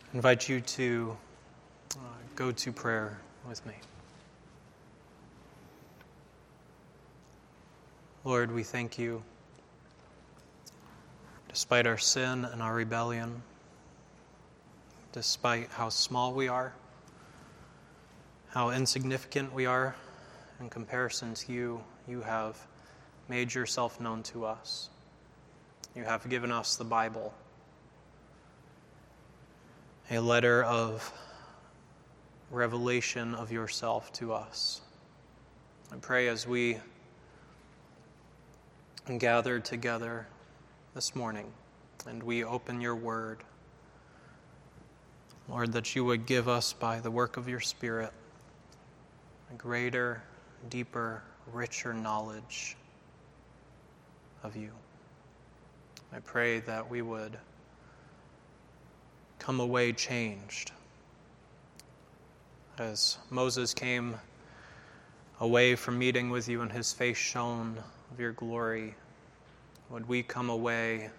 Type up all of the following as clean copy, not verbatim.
I invite you to go to prayer with me. Lord, we thank you. Despite our sin and our rebellion, despite how small we are, how insignificant we are in comparison to you, you have made yourself known to us. You have given us the Bible, a letter of revelation of yourself to us. I pray as we gather together this morning and we open your word, Lord, that you would give us by the work of your Spirit a greater, deeper, richer knowledge of you. I pray that we would come away changed. As Moses came away from meeting with you and his face shone of your glory, would we come away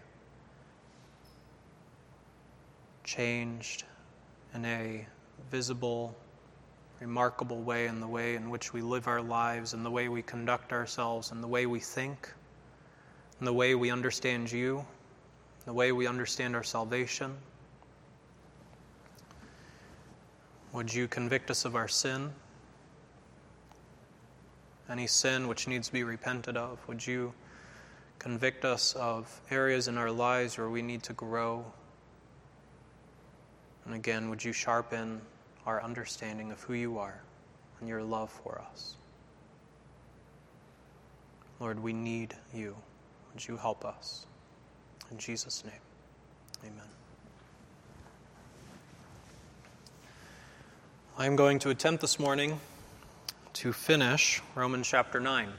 changed in a visible, remarkable way, in the way in which we live our lives, in the way we conduct ourselves, in the way we think, in the way we understand you, in the way we understand our salvation. Would you convict us of our sin? Any sin which needs to be repented of? Would you convict us of areas in our lives where we need to grow? And again, would you sharpen our understanding of who you are and your love for us? Lord, we need you. Would you help us? In Jesus' name, amen. I'm going to attempt this morning to finish Romans chapter 9.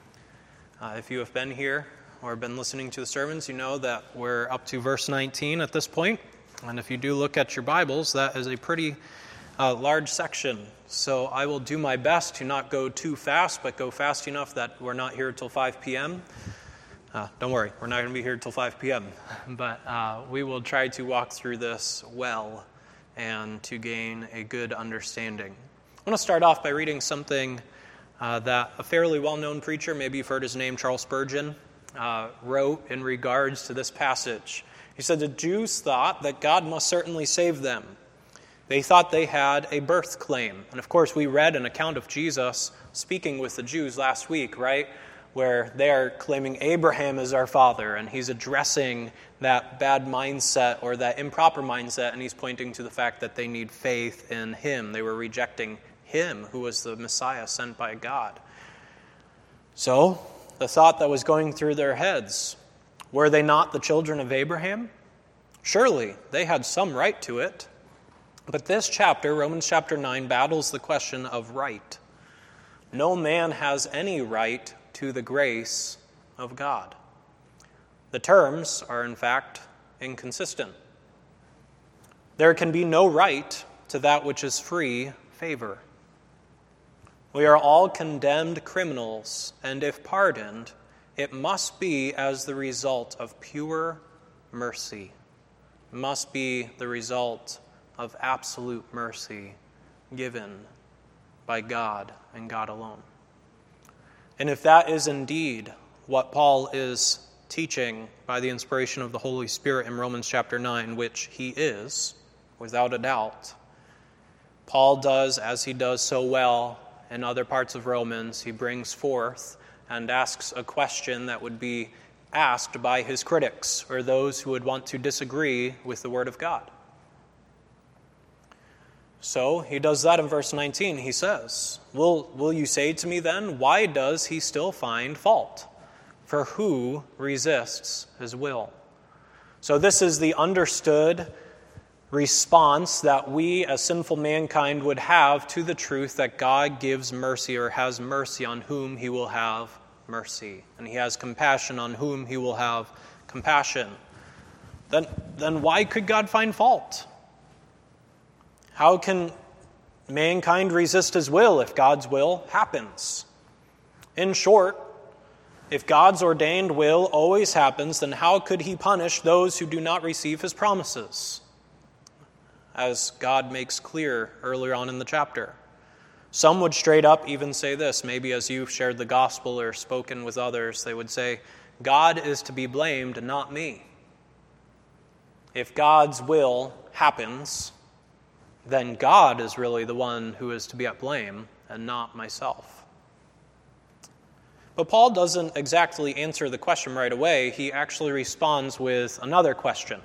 If you have been here or been listening to the sermons, you know that we're up to verse 19 at this point. And if you do look at your Bibles, that is a pretty large section. So I will do my best to not go too fast, but go fast enough that we're not here till 5 p.m. Don't worry, we're not going to be here till 5 p.m. But we will try to walk through this well and to gain a good understanding. I want to start off by reading something that a fairly well-known preacher, maybe you've heard his name, Charles Spurgeon, wrote in regards to this passage. He said, the Jews thought that God must certainly save them. They thought they had a birth claim. And of course, we read an account of Jesus speaking with the Jews last week, right? Where they are claiming Abraham is our father, and he's addressing that bad mindset or that improper mindset, and he's pointing to the fact that they need faith in him. They were rejecting him, who was the Messiah sent by God. So, the thought that was going through their heads, were they not the children of Abraham? Surely, they had some right to it. But this chapter, Romans chapter 9, battles the question of right. No man has any right to the grace of God. The terms are, in fact, inconsistent. There can be no right to that which is free favor. We are all condemned criminals, and if pardoned, it must be as the result of pure mercy. It must be the result of absolute mercy given by God and God alone. And if that is indeed what Paul is teaching by the inspiration of the Holy Spirit in Romans chapter 9, which he is, without a doubt, Paul does, as he does so well in other parts of Romans, he brings forth and asks a question that would be asked by his critics or those who would want to disagree with the Word of God. So he does that in verse 19. He says, Will you say to me then, why does he still find fault? For who resists his will? So this is the understood response that we as sinful mankind would have to the truth that God gives mercy or has mercy on whom he will have mercy. And he has compassion on whom he will have compassion. Then why could God find fault? How can mankind resist his will if God's will happens? In short, if God's ordained will always happens, then how could he punish those who do not receive his promises? as God makes clear earlier on in the chapter. Some would straight up even say this, maybe as you've shared the gospel or spoken with others, they would say, God is to be blamed, not me. If God's will happens, then God is really the one who is to be at blame and not myself. But Paul doesn't exactly answer the question right away. He actually responds with another question.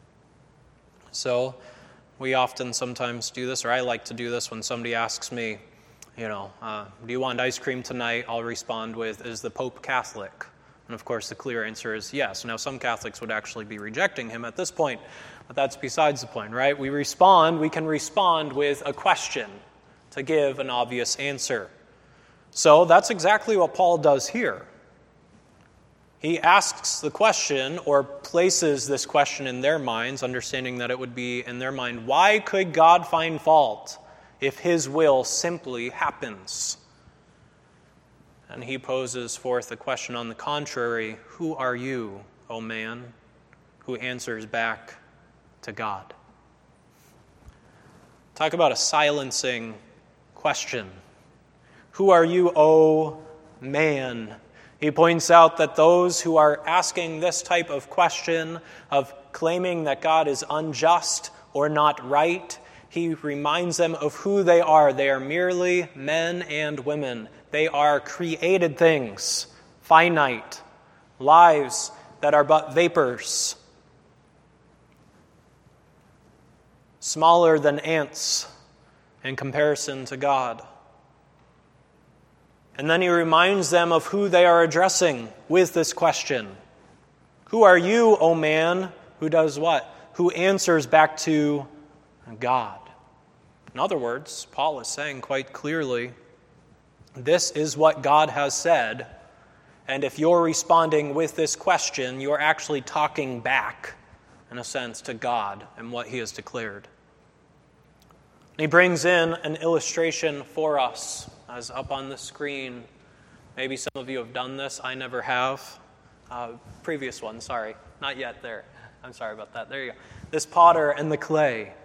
So we often sometimes do this, or I like to do this when somebody asks me, do you want ice cream tonight? I'll respond with, is the Pope Catholic? And of course the clear answer is yes. Now some Catholics would actually be rejecting him at this point, but that's besides the point, right? We can respond with a question to give an obvious answer. So that's exactly what Paul does here. He asks the question, or places this question in their minds, understanding that it would be in their mind, why could God find fault if his will simply happens? And he poses forth a question on the contrary, who are you, O man, who answers back to God? Talk about a silencing question. Who are you, O man? He points out that those who are asking this type of question, of claiming that God is unjust or not right, he reminds them of who they are. They are merely men and women. They are created things, finite, lives that are but vapors, smaller than ants in comparison to God. And then he reminds them of who they are addressing with this question. Who are you, O man, who does what? Who answers back to God. In other words, Paul is saying quite clearly, this is what God has said, and if you're responding with this question, you're actually talking back, in a sense, to God and what he has declared. He brings in an illustration for us, as up on the screen. Maybe some of you have done this. I never have. Previous one, sorry. Not yet there. I'm sorry about that. There you go. This potter and the clay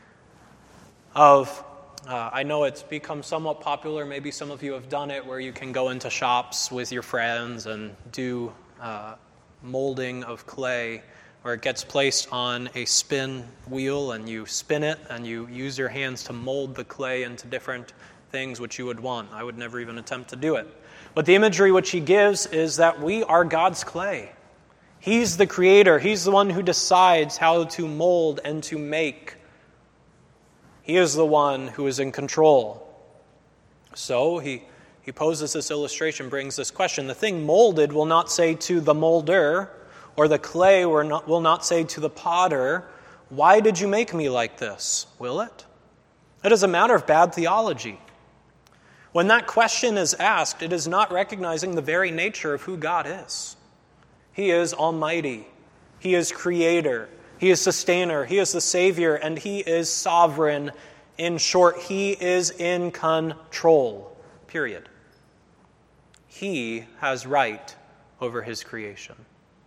I know it's become somewhat popular. Maybe some of you have done it where you can go into shops with your friends and do molding of clay, where it gets placed on a spin wheel and you spin it and you use your hands to mold the clay into different things which you would want. I would never even attempt to do it. But the imagery which he gives is that we are God's clay. He's the creator. He's the one who decides how to mold and to make. He is the one who is in control. So he poses this illustration, brings this question. The thing molded will not say to the molder, or the clay will not say to the potter, why did you make me like this? Will it? It is a matter of bad theology. When that question is asked, it is not recognizing the very nature of who God is. He is almighty. He is creator. He is sustainer. He is the Savior. And he is sovereign. In short, he is in control. Period. He has right over his creation.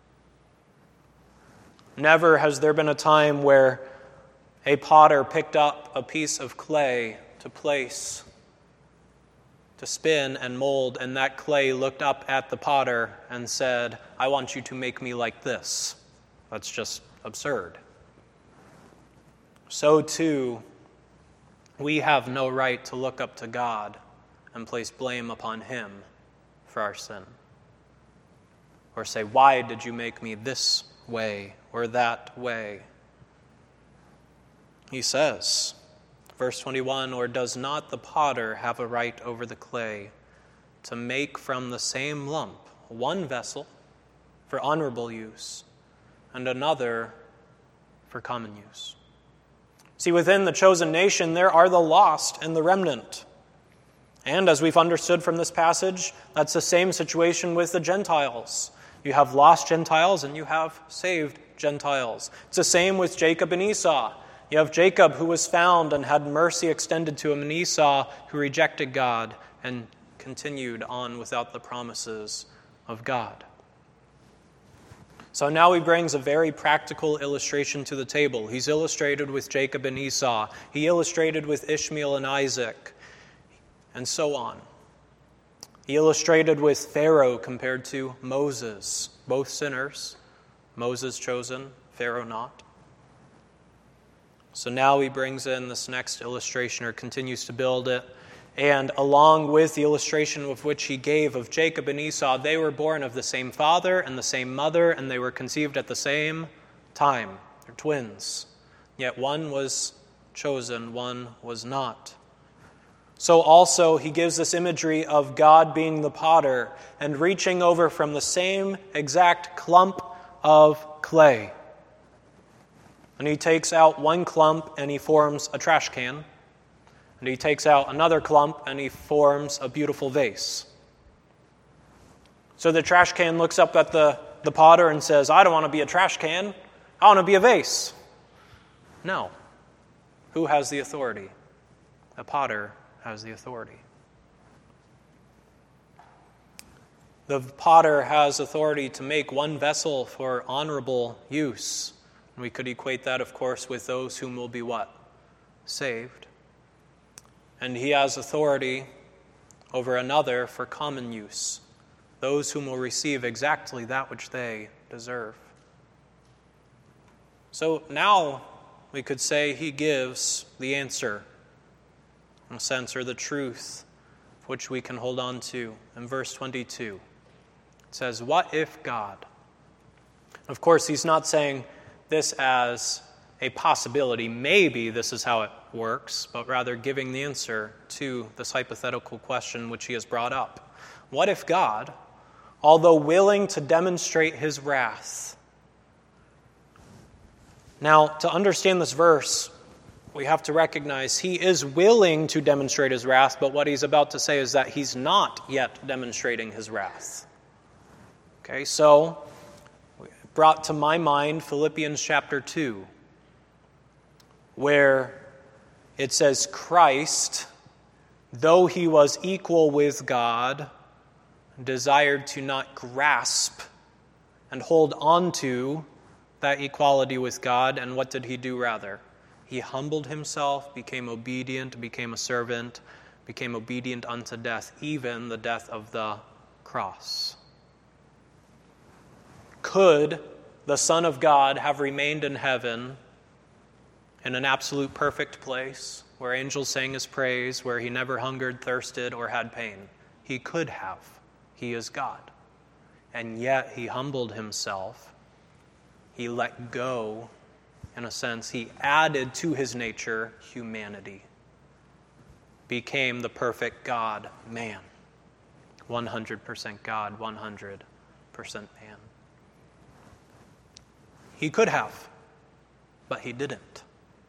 Never has there been a time where a potter picked up a piece of clay to place, to spin and mold, and that clay looked up at the potter and said, I want you to make me like this. That's just absurd. So too, we have no right to look up to God and place blame upon him for our sin. Or say, why did you make me this way or that way? He says, verse 21, or does not the potter have a right over the clay to make from the same lump one vessel for honorable use and another for common use? See, within the chosen nation, there are the lost and the remnant. And as we've understood from this passage, that's the same situation with the Gentiles. You have lost Gentiles and you have saved Gentiles. It's the same with Jacob and Esau. You have Jacob who was found and had mercy extended to him, and Esau who rejected God and continued on without the promises of God. So now he brings a very practical illustration to the table. He's illustrated with Jacob and Esau. He illustrated with Ishmael and Isaac, and so on. He illustrated with Pharaoh compared to Moses, both sinners. Moses chosen, Pharaoh not. So now he brings in this next illustration, or continues to build it. And along with the illustration of which he gave of Jacob and Esau, they were born of the same father and the same mother, and they were conceived at the same time. They're twins. Yet one was chosen, one was not. So also he gives this imagery of God being the potter and reaching over from the same exact clump of clay. And he takes out one clump and he forms a trash can. And he takes out another clump and he forms a beautiful vase. So the trash can looks up at the potter and says, I don't want to be a trash can. I want to be a vase. No. Who has the authority? The potter has the authority. The potter has authority to make one vessel for honorable use. And we could equate that, of course, with those whom will be what? Saved. And he has authority over another for common use, those whom will receive exactly that which they deserve. So now we could say he gives the answer, in a sense, or the truth, which we can hold on to. In verse 22, it says, what if God? Of course, he's not saying this as a possibility, maybe this is how it works, but rather giving the answer to this hypothetical question which he has brought up. What if God, although willing to demonstrate his wrath? Now, to understand this verse, we have to recognize he is willing to demonstrate his wrath, but what he's about to say is that he's not yet demonstrating his wrath. Okay, so brought to my mind Philippians chapter 2, where it says, Christ, though he was equal with God, desired to not grasp and hold on to that equality with God. And what did he do rather? He humbled himself, became obedient, became a servant, became obedient unto death, even the death of the cross. Could the Son of God have remained in heaven in an absolute perfect place where angels sang his praise, where he never hungered, thirsted, or had pain? He could have. He is God. And yet he humbled himself. He let go, in a sense. He added to his nature humanity. Became the perfect God man. 100% God, 100% man. He could have, but he didn't.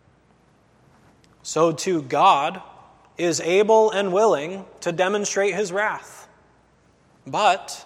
So too, God is able and willing to demonstrate his wrath. But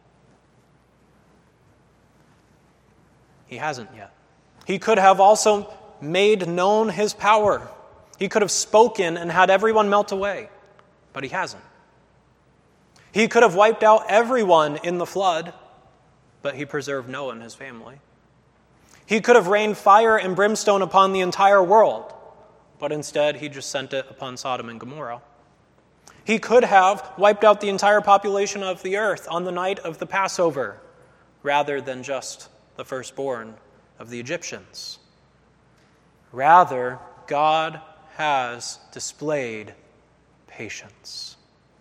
he hasn't yet. He could have also made known his power. He could have spoken and had everyone melt away, but he hasn't. He could have wiped out everyone in the flood, but he preserved Noah and his family. He could have rained fire and brimstone upon the entire world, but instead he just sent it upon Sodom and Gomorrah. He could have wiped out the entire population of the earth on the night of the Passover, rather than just the firstborn of the Egyptians. Rather, God has displayed patience.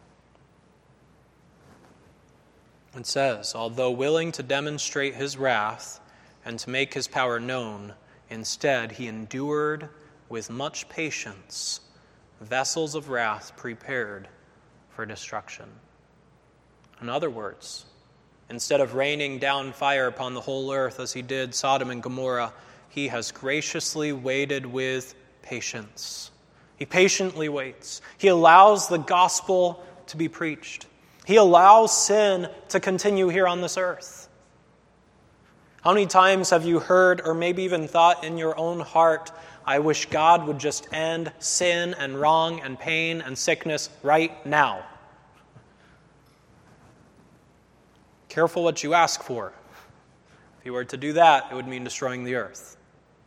It says, although willing to demonstrate his wrath and to make his power known, instead he endured with much patience vessels of wrath prepared for destruction. In other words, instead of raining down fire upon the whole earth as he did Sodom and Gomorrah, he has graciously waited with patience. He patiently waits. He allows the gospel to be preached. He allows sin to continue here on this earth. How many times have you heard or maybe even thought in your own heart, I wish God would just end sin and wrong and pain and sickness right now? Careful what you ask for. If he were to do that, it would mean destroying the earth.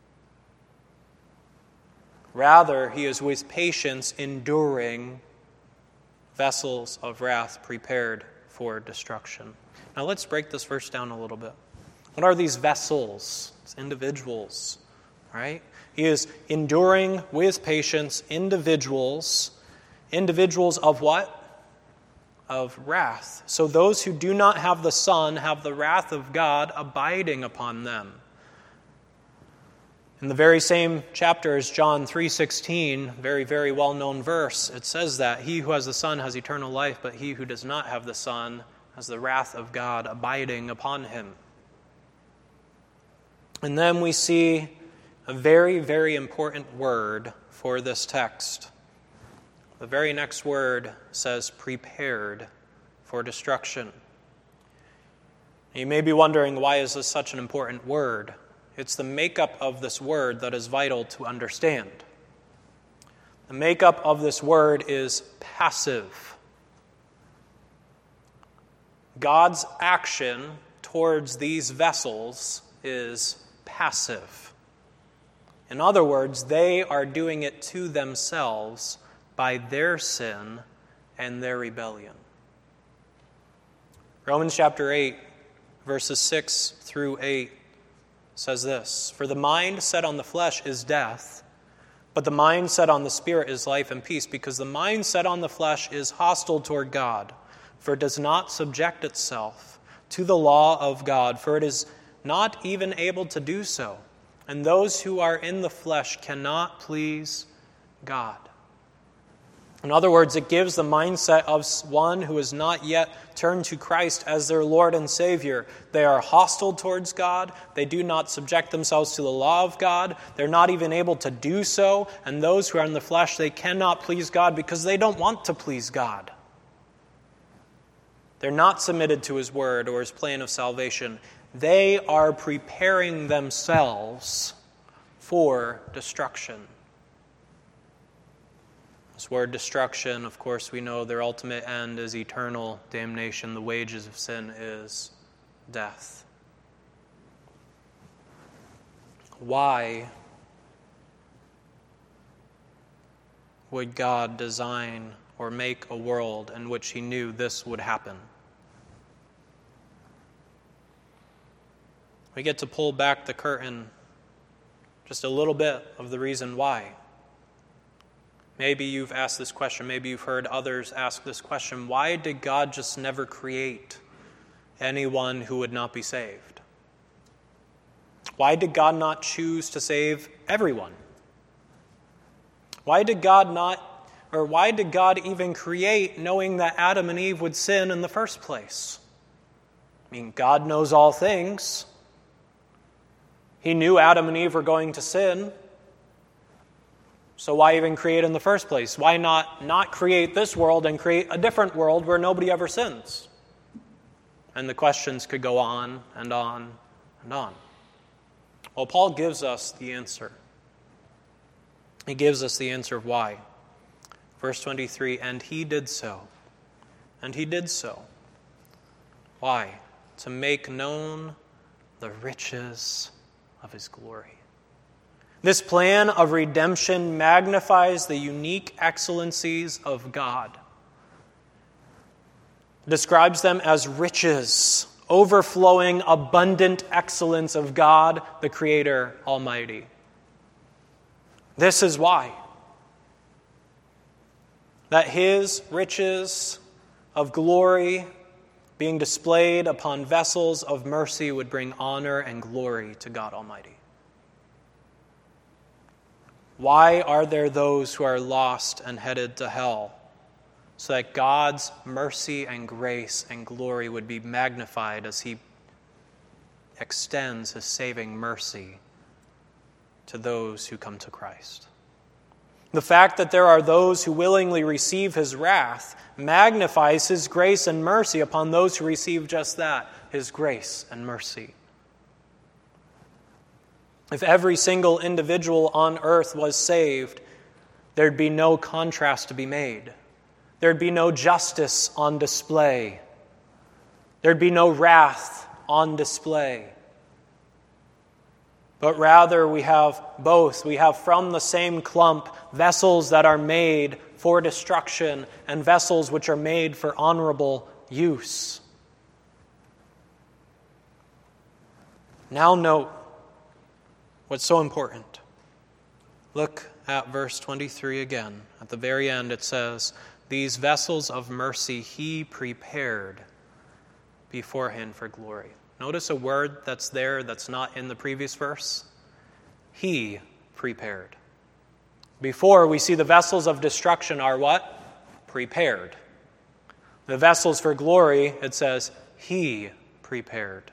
Rather, he is with patience enduring vessels of wrath prepared for destruction. Now let's break this verse down a little bit. What are these vessels? It's individuals, right? He is enduring with patience individuals of what? Of wrath. So those who do not have the Son have the wrath of God abiding upon them. In the very same chapter as John 3:16, very, very well-known verse, it says that he who has the Son has eternal life, but he who does not have the Son has the wrath of God abiding upon him. And then we see a very, very important word for this text. The very next word says prepared for destruction. You may be wondering, why is this such an important word? It's the makeup of this word that is vital to understand. The makeup of this word is passive. God's action towards these vessels is passive. In other words, they are doing it to themselves by their sin and their rebellion. Romans chapter 8, verses 6 through 8 says this: For the mind set on the flesh is death, but the mind set on the Spirit is life and peace, because the mind set on the flesh is hostile toward God, for it does not subject itself to the law of God, for it is not even able to do so. And those who are in the flesh cannot please God. In other words, it gives the mindset of one who has not yet turned to Christ as their Lord and Savior. They are hostile towards God. They do not subject themselves to the law of God. They're not even able to do so. And those who are in the flesh, they cannot please God because they don't want to please God. They're not submitted to His word or His plan of salvation. They are preparing themselves for destruction. This word destruction, of course, we know their ultimate end is eternal damnation. The wages of sin is death. Why would God design or make a world in which He knew this would happen? We get to pull back the curtain just a little bit of the reason why. Maybe you've asked this question, maybe you've heard others ask this question: why did God just never create anyone who would not be saved? Why did God not choose to save everyone? Why did God even create knowing that Adam and Eve would sin in the first place? I mean, God knows all things. He knew Adam and Eve were going to sin. So why even create in the first place? Why not create this world and create a different world where nobody ever sins? And the questions could go on and on and on. Well, Paul gives us the answer. He gives us the answer of why. Verse 23, and he did so. And he did so. Why? To make known the riches of his glory. This plan of redemption magnifies the unique excellencies of God. It describes them as riches, overflowing, abundant excellence of God, the Creator Almighty. This is why. That His riches of glory being displayed upon vessels of mercy would bring honor and glory to God Almighty. Why are there those who are lost and headed to hell? So that God's mercy and grace and glory would be magnified as He extends His saving mercy to those who come to Christ. The fact that there are those who willingly receive His wrath magnifies His grace and mercy upon those who receive just that, His grace and mercy. If every single individual on earth was saved, there'd be no contrast to be made. There'd be no justice on display. There'd be no wrath on display. but rather we have both. We have from the same clump vessels that are made for destruction and vessels which are made for honorable use. Now note what's so important. Look at verse 23 again. At the very end it says, "These vessels of mercy he prepared beforehand for glory." Notice a word that's there that's not in the previous verse. He prepared. Before, we see the vessels of destruction are what? Prepared. The vessels for glory, it says, he prepared.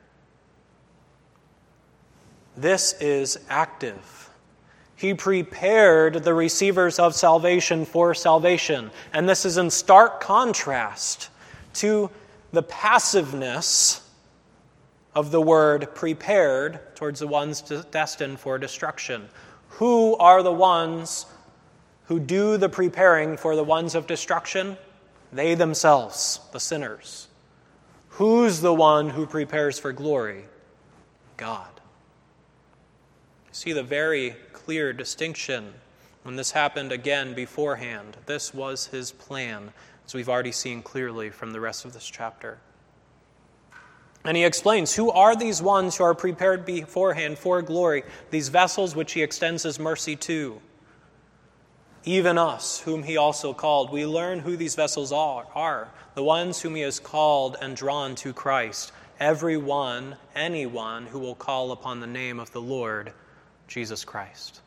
This is active. He prepared the receivers of salvation for salvation. And this is in stark contrast to the passiveness of the word prepared towards the ones destined for destruction. Who are the ones who do the preparing for the ones of destruction? They themselves, the sinners. Who's the one who prepares for glory? God. See the very clear distinction when this happened again beforehand. This was his plan, as we've already seen clearly from the rest of this chapter. And he explains, who are these ones who are prepared beforehand for glory, these vessels which he extends his mercy to? Even us, whom he also called. We learn who these vessels are, the ones whom he has called and drawn to Christ. Everyone, anyone who will call upon the name of the Lord Jesus Christ.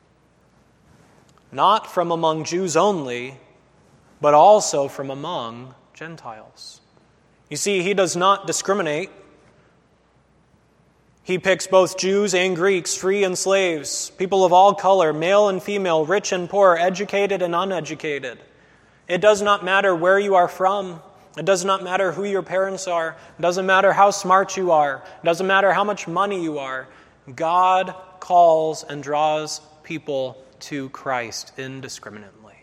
Not from among Jews only, but also from among Gentiles. You see, he does not discriminate. He picks both Jews and Greeks, free and slaves, people of all color, male and female, rich and poor, educated and uneducated. It does not matter where you are from. It does not matter who your parents are. It doesn't matter how smart you are. It doesn't matter how much money you are. God calls and draws people to Christ indiscriminately.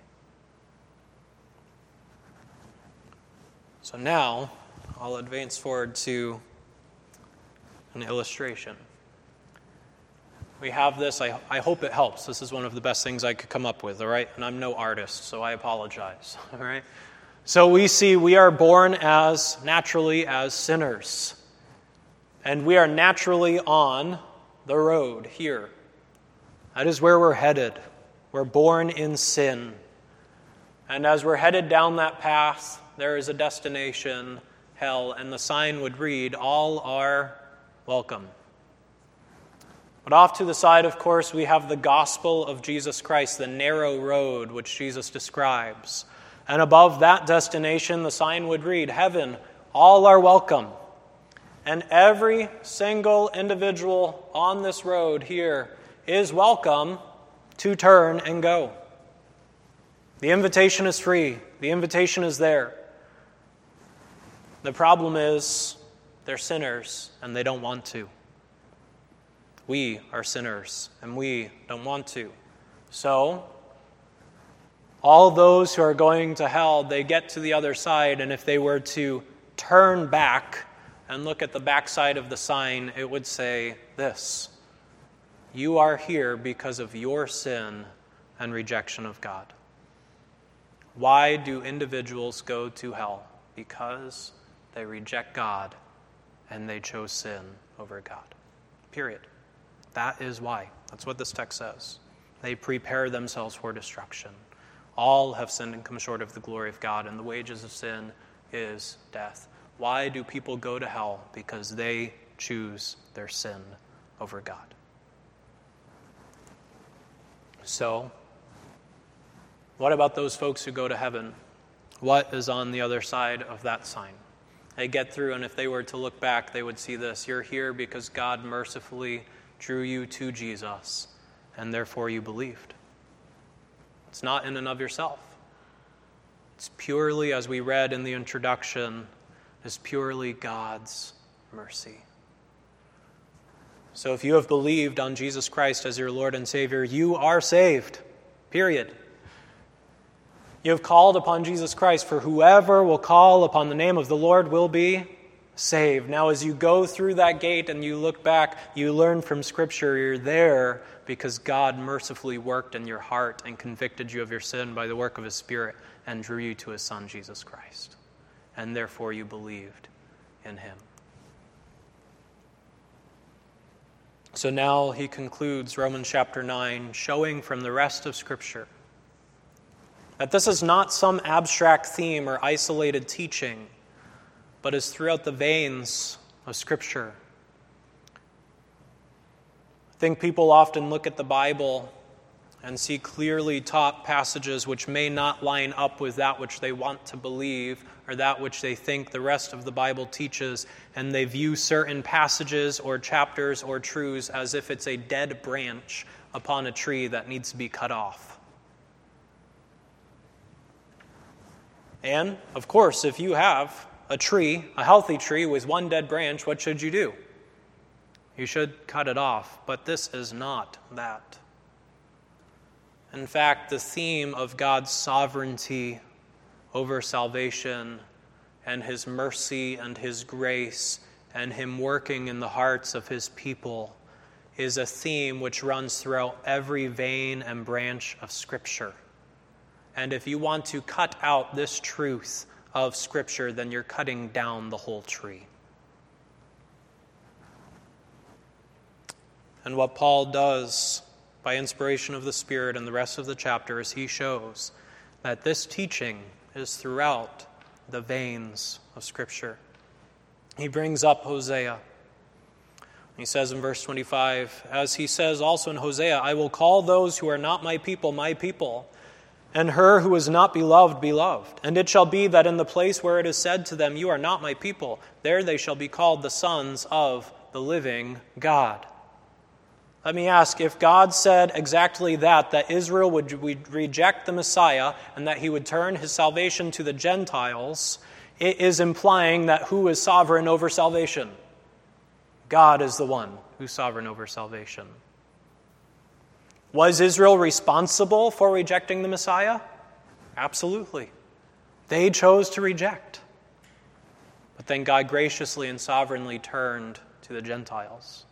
So now, I'll advance forward to an illustration. We have this, I hope it helps. This is one of the best things I could come up with, all right? And I'm no artist, so I apologize, all right? So we see we are born naturally as sinners. And we are naturally on the road here. That is where we're headed. We're born in sin. And as we're headed down that path, there is a destination, hell, and the sign would read, all are welcome. But off to the side, of course, we have the gospel of Jesus Christ, the narrow road which Jesus describes. And above that destination, the sign would read, heaven, all are welcome. And every single individual on this road here is welcome to turn and go. The invitation is free. The invitation is there. The problem is they're sinners and they don't want to. We are sinners and we don't want to. So, all those who are going to hell, they get to the other side, and if they were to turn back and look at the backside of the sign, it would say this: you are here because of your sin and rejection of God. Why do individuals go to hell? Because they reject God and they chose sin over God. Period. That is why. That's what this text says. They prepare themselves for destruction. All have sinned and come short of the glory of God, and the wages of sin is death. Why do people go to hell? Because they choose their sin over God. So, what about those folks who go to heaven? What is on the other side of that sign? They get through, and if they were to look back, they would see this: you're here because God mercifully drew you to Jesus, and therefore you believed. It's not in and of yourself. It's purely, as we read in the introduction, is purely God's mercy. So if you have believed on Jesus Christ as your Lord and Savior, you are saved. Period. You have called upon Jesus Christ, for whoever will call upon the name of the Lord will be saved. Now, as you go through that gate and you look back, you learn from Scripture you're there because God mercifully worked in your heart and convicted you of your sin by the work of His Spirit and drew you to His Son, Jesus Christ. And therefore you believed in Him. So now he concludes Romans chapter 9, showing from the rest of Scripture that this is not some abstract theme or isolated teaching, but is throughout the veins of Scripture. I think people often look at the Bible and see clearly taught passages which may not line up with that which they want to believe or that which they think the rest of the Bible teaches, and they view certain passages or chapters or truths as if it's a dead branch upon a tree that needs to be cut off. And, of course, if you have a tree, a healthy tree with one dead branch, what should you do? You should cut it off, but this is not that. In fact, the theme of God's sovereignty over salvation and His mercy and His grace and Him working in the hearts of His people is a theme which runs throughout every vein and branch of Scripture. And if you want to cut out this truth of Scripture, then you're cutting down the whole tree. And what Paul does by inspiration of the Spirit in the rest of the chapter is he shows that this teaching is throughout the veins of Scripture. He brings up Hosea. He says in verse 25, as he says also in Hosea, I will call those who are not my people, and her who is not beloved, beloved. And it shall be that in the place where it is said to them, you are not my people, there they shall be called the sons of the living God. Let me ask, if God said exactly that Israel would reject the Messiah and that He would turn His salvation to the Gentiles, it is implying that who is sovereign over salvation? God is the one who's sovereign over salvation. Was Israel responsible for rejecting the Messiah? Absolutely. They chose to reject. But then God graciously and sovereignly turned to the Gentiles.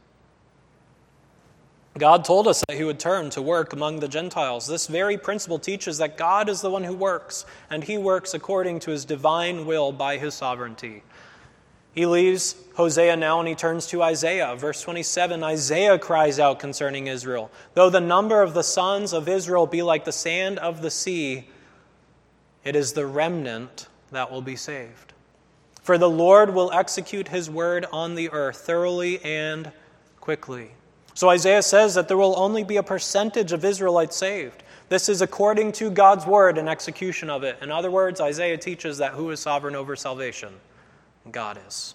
God told us that He would turn to work among the Gentiles. This very principle teaches that God is the one who works, and He works according to His divine will by His sovereignty. He leaves Hosea now and he turns to Isaiah. Verse 27, Isaiah cries out concerning Israel, though the number of the sons of Israel be like the sand of the sea, it is the remnant that will be saved. For the Lord will execute His word on the earth thoroughly and quickly. So Isaiah says that there will only be a percentage of Israelites saved. This is according to God's word and execution of it. In other words, Isaiah teaches that who is sovereign over salvation? God is.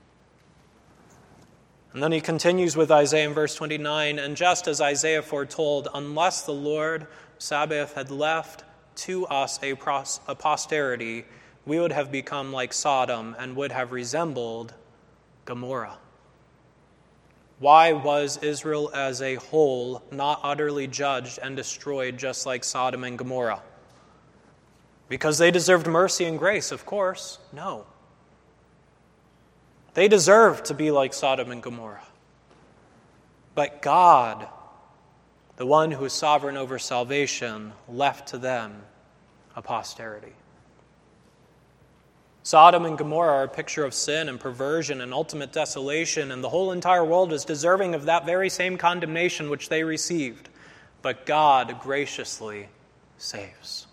And then he continues with Isaiah in verse 29, and just as Isaiah foretold, unless the Lord Sabaoth had left to us a posterity, we would have become like Sodom and would have resembled Gomorrah. Why was Israel as a whole not utterly judged and destroyed just like Sodom and Gomorrah? Because they deserved mercy and grace, of course. No. They deserved to be like Sodom and Gomorrah. But God, the one who is sovereign over salvation, left to them a posterity. Sodom and Gomorrah are a picture of sin and perversion and ultimate desolation, and the whole entire world is deserving of that very same condemnation which they received. But God graciously saves.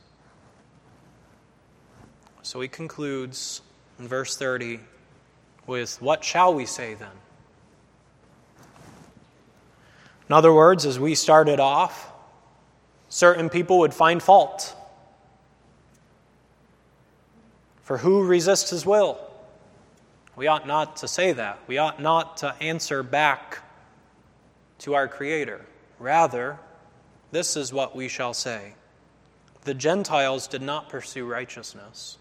So he concludes in verse 30 with, what shall we say then? In other words, as we started off, certain people would find fault. For who resists His will? We ought not to say that. We ought not to answer back to our Creator. Rather, this is what we shall say. The Gentiles did not pursue righteousness.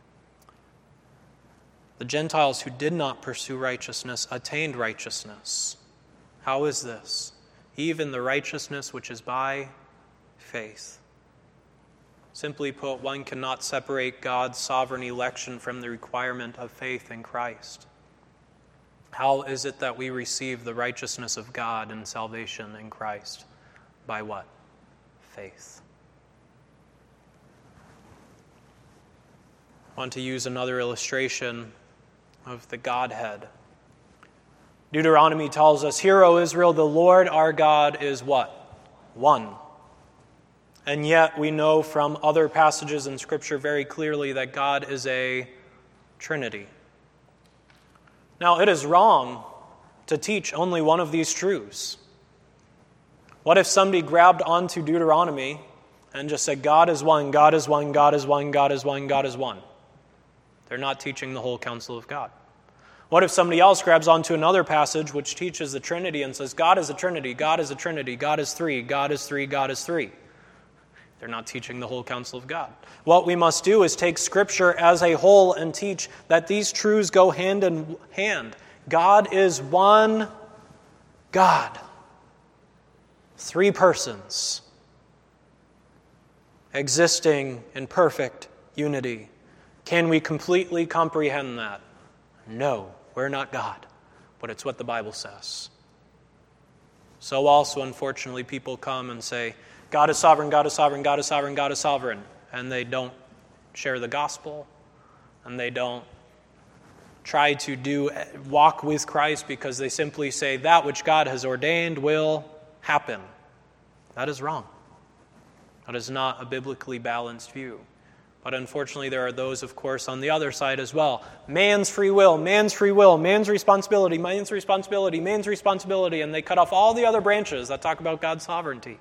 The Gentiles who did not pursue righteousness attained righteousness. How is this? Even the righteousness which is by faith. Simply put, one cannot separate God's sovereign election from the requirement of faith in Christ. How is it that we receive the righteousness of God and salvation in Christ? By what? Faith. I want to use another illustration of the Godhead. Deuteronomy tells us, "Hear, O Israel, the Lord our God is" what? One. And yet we know from other passages in Scripture very clearly that God is a Trinity. Now, it is wrong to teach only one of these truths. What if somebody grabbed onto Deuteronomy and just said, God is one, God is one, God is one, God is one, God is one? They're not teaching the whole counsel of God. What if somebody else grabs onto another passage which teaches the Trinity and says, God is a Trinity, God is a Trinity, God is three, God is three, God is three? They're not teaching the whole counsel of God. What we must do is take Scripture as a whole and teach that these truths go hand in hand. God is one God. Three persons existing in perfect unity. Can we completely comprehend that? No, we're not God, but it's what the Bible says. So also, unfortunately, people come and say, God is sovereign, God is sovereign, God is sovereign, God is sovereign. And they don't share the gospel, and they don't try to walk with Christ because they simply say that which God has ordained will happen. That is wrong. That is not a biblically balanced view. But unfortunately, there are those, of course, on the other side as well. Man's free will, man's free will, man's responsibility, man's responsibility, man's responsibility, and they cut off all the other branches that talk about God's sovereignty.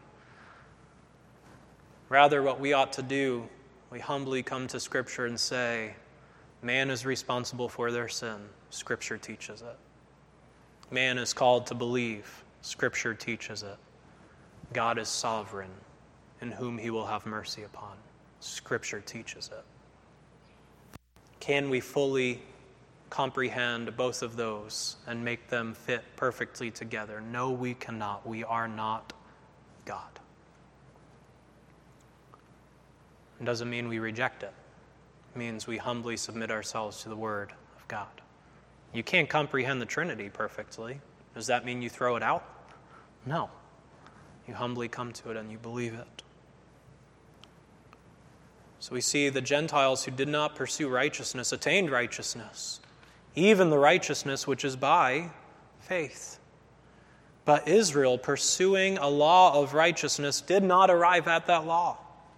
Rather, what we ought to do, we humbly come to Scripture and say, man is responsible for their sin. Scripture teaches it. Man is called to believe. Scripture teaches it. God is sovereign, in whom he will have mercy upon. Scripture teaches it. Can we fully comprehend both of those and make them fit perfectly together? No, we cannot. We are not God. It doesn't mean we reject it. It means we humbly submit ourselves to the Word of God. You can't comprehend the Trinity perfectly. Does that mean you throw it out? No. You humbly come to it and you believe it. So we see the Gentiles who did not pursue righteousness attained righteousness, even the righteousness which is by faith. But Israel, pursuing a law of righteousness, did not arrive at that law.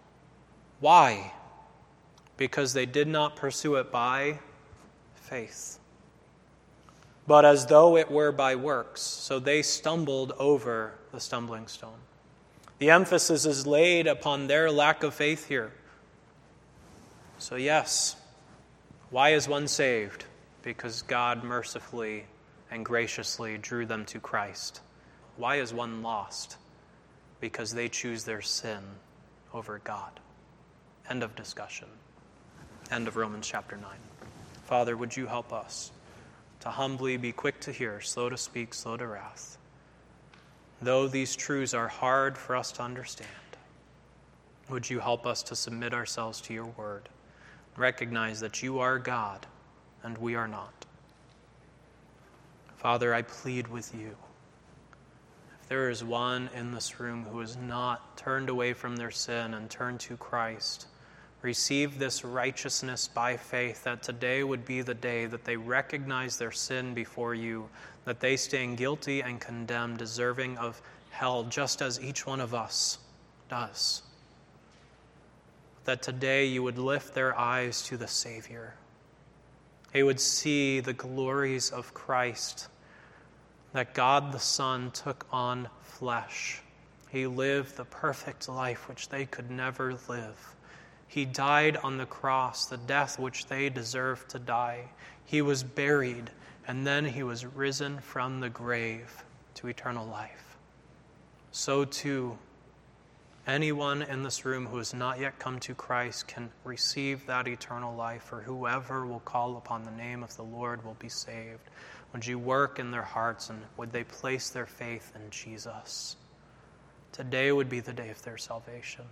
Why? Because they did not pursue it by faith, but as though it were by works. So they stumbled over the stumbling stone. The emphasis is laid upon their lack of faith here. So yes, why is one saved? Because God mercifully and graciously drew them to Christ. Why is one lost? Because they choose their sin over God. End of discussion. End of Romans chapter 9. Father, would you help us to humbly be quick to hear, slow to speak, slow to wrath. Though these truths are hard for us to understand, would you help us to submit ourselves to your word, recognize that you are God and we are not. Father, I plead with you. If there is one in this room who has not turned away from their sin and turned to Christ, receive this righteousness by faith, that today would be the day that they recognize their sin before you, that they stand guilty and condemned, deserving of hell, just as each one of us does. That today you would lift their eyes to the Savior. They would see the glories of Christ, that God the Son took on flesh. He lived the perfect life which they could never live. He died on the cross, the death which they deserved to die. He was buried, and then he was risen from the grave to eternal life. So too, anyone in this room who has not yet come to Christ can receive that eternal life, for whoever will call upon the name of the Lord will be saved. Would you work in their hearts, and would they place their faith in Jesus? Today would be the day of their salvation.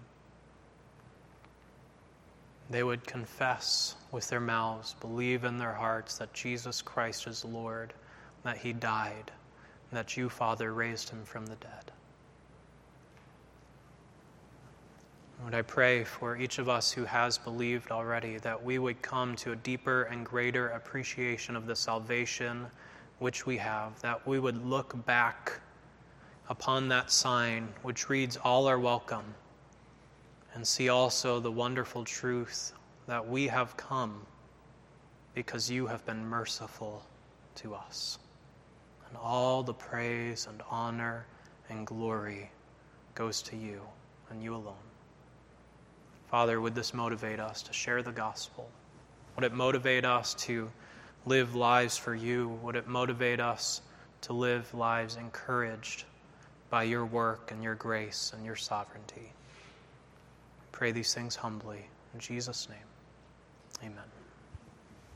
They would confess with their mouths, believe in their hearts that Jesus Christ is Lord, that he died, and that you, Father, raised him from the dead. Lord, I pray for each of us who has believed already that we would come to a deeper and greater appreciation of the salvation which we have, that we would look back upon that sign which reads, "All are welcome," and see also the wonderful truth that we have come because you have been merciful to us. And all the praise and honor and glory goes to you and you alone. Father, would this motivate us to share the gospel? Would it motivate us to live lives for you? Would it motivate us to live lives encouraged by your work and your grace and your sovereignty? Pray these things humbly. In Jesus' name, amen.